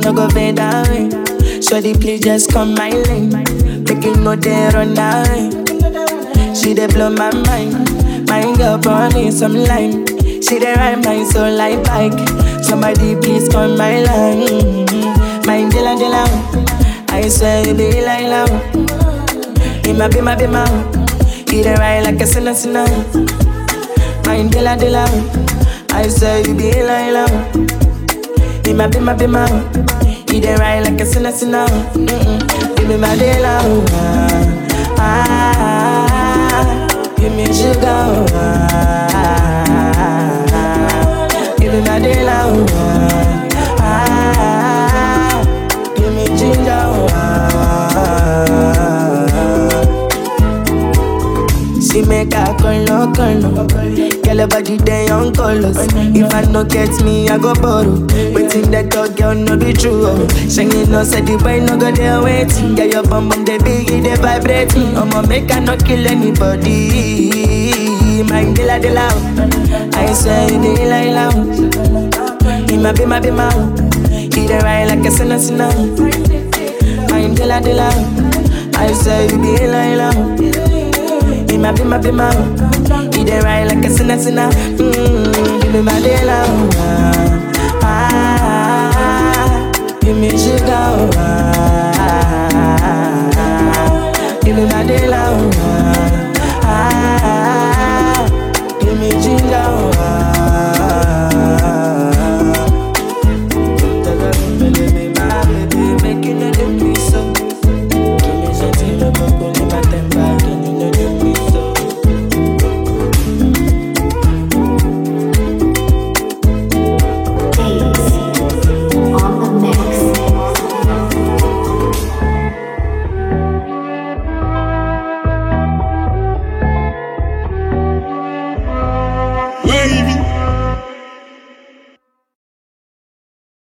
no go fade away. Shawty, please just come my lane. Making no day run away. She dey blow my mind. Mind girl burning some lime. She dey ride my soul like bike. Somebody please come my line. Mind dilla dilla. I swear you be like love. It might be my You dey ride like a sinner sinner. Mind dilla dilla. I swear you be like love. It might be my You dey ride like a sinner sinner. Give me my dilla. Give me sugar. Give me my dilla. Give me ginger. She make a color. Girl, her body dey on colors. If I no get me, I go borrow. Waiting that talk, girl, no be true. Shangin' no said the boy no go there waiting. Yeah, your bum bum dey big, they vibrate. I'ma make I no kill anybody. Mind dilla dilla. I swear you be like love. It might be my He dey ride like a sinner sinner. Mind dilla dilla. I swear you be like love. It might be my He dey ride like a sinner sinner.